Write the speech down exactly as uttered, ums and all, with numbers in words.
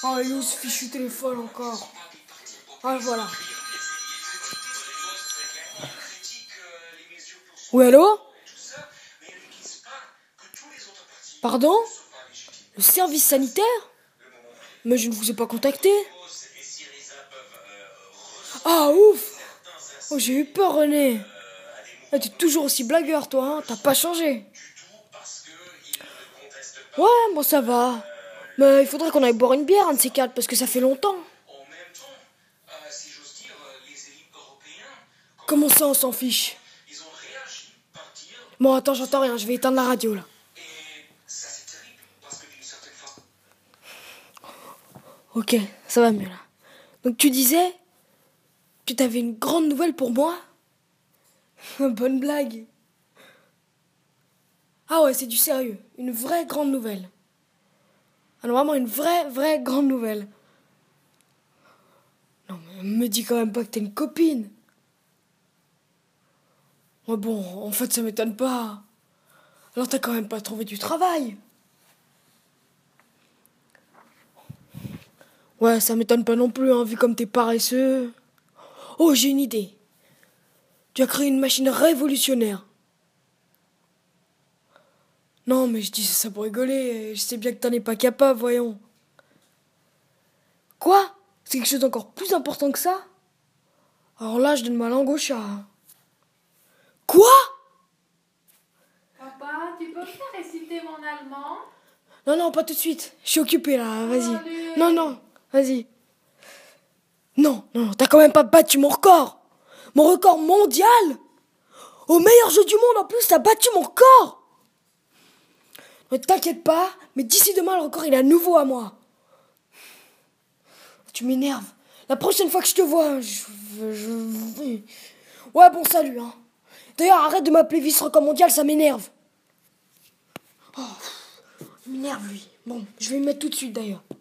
Oh, il est où ce fichu téléphone encore? Ah, voilà. Oui, allô? Pardon? Le service sanitaire? Mais je ne vous ai pas contacté. Ah, ouf! Oh, j'ai eu peur, René. Ah, t'es toujours aussi blagueur, toi, hein? T'as pas changé. Ouais, moi ça va. Mais il faudrait qu'on aille boire une bière, un de ces quatre, parce que ça fait longtemps. Comment ça, on s'en fiche? Bon, attends, j'entends rien, je vais éteindre la radio, là. Ok, ça va mieux, là. Donc tu disais que t'avais une grande nouvelle pour moi? Bonne blague. Ah ouais, c'est du sérieux. Une vraie grande nouvelle. Alors vraiment une vraie, vraie grande nouvelle. Non, mais me dis quand même pas que t'es une copine. Ouais, bon, en fait, ça m'étonne pas. Alors t'as quand même pas trouvé du travail. Ouais, ça m'étonne pas non plus, hein, vu comme t'es paresseux. Oh, j'ai une idée. Tu as créé une machine révolutionnaire. Non, mais je dis ça pour rigoler. Je sais bien que t'en es pas capable, voyons. Quoi? C'est quelque chose d'encore plus important que ça? Alors là, je donne ma langue au chat. Quoi? Papa, tu peux me faire réciter mon allemand? Non, non, pas tout de suite. Je suis occupée là, vas-y. Allez. Non, non, vas-y. Non, non, t'as quand même pas battu mon record. Mon record mondial. Au meilleur jeu du monde en plus, t'as battu mon record. Ne t'inquiète pas, mais d'ici demain, le record il est à nouveau à moi. Tu m'énerves. La prochaine fois que je te vois, je... je... Ouais, bon, salut, hein. D'ailleurs, arrête de m'appeler vice-record mondial, ça m'énerve. Oh, il m'énerve, lui. Bon, je vais le mettre tout de suite, d'ailleurs.